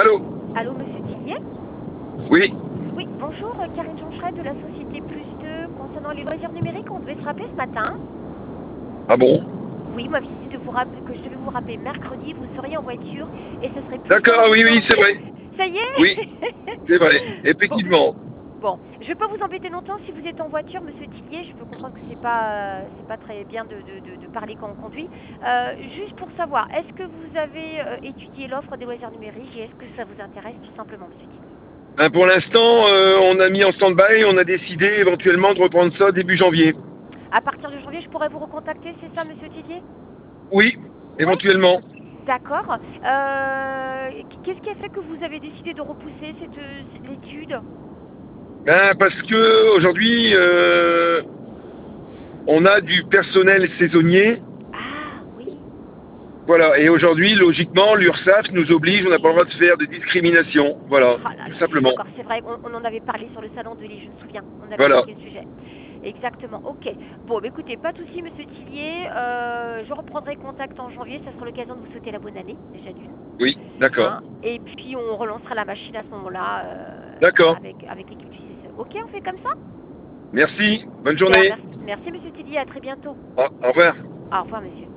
Allô? Allô, monsieur Tillier? Oui. Oui, bonjour, Karine Joncheray de la société Plus 2. Concernant les loisirs numériques, on devait se rappeler ce matin. Ah bon? Oui, moi, dit de vous rappeler, que je devais vous rappeler mercredi, vous seriez en voiture et ce serait plus D'accord, simple oui, oui, c'est d'échanger. vrai. Ça y Oui, c'est vrai. est? Bon, Effectivement. bon, je ne vais pas vous embêter longtemps si vous êtes en voiture, monsieur Tillier. Je peux comprendre que c'est pas très bien de parler quand on conduit. Juste pour savoir, est-ce que vous avez étudié l'offre des loisirs numériques et est-ce que ça vous intéresse tout simplement, monsieur Tillier? Ben, pour l'instant, on a mis en stand-by, on a décidé éventuellement de reprendre ça début janvier. À partir de janvier, je pourrais vous recontacter, c'est ça, monsieur Tillier? Oui, Oui. éventuellement. D'accord. Qu'est-ce qui a fait que vous avez décidé de repousser l'étude? Ben, parce que aujourd'hui, on a du personnel saisonnier. Ah oui. Voilà. Et aujourd'hui, logiquement, l'URSSAF nous oblige, on n'a pas le droit de faire de discrimination. Voilà, Ah là tout là, je suis simplement. d'accord, c'est vrai, on en avait parlé sur le salon de Lille, je me souviens. On avait Voilà. évoqué le sujet. Exactement, ok. Bon, bah, écoutez, pas de souci, monsieur Tillier. Je reprendrai contact en janvier, ça sera l'occasion de vous souhaiter la bonne année, déjà d'une. Oui, d'accord. Hein, et puis on relancera la machine à ce moment-là D'accord. avec l'équipe du CSE. Ok, on fait comme ça? Merci. Bonne Super, journée. merci, merci monsieur Tillier, à très bientôt. Au revoir. Au revoir monsieur.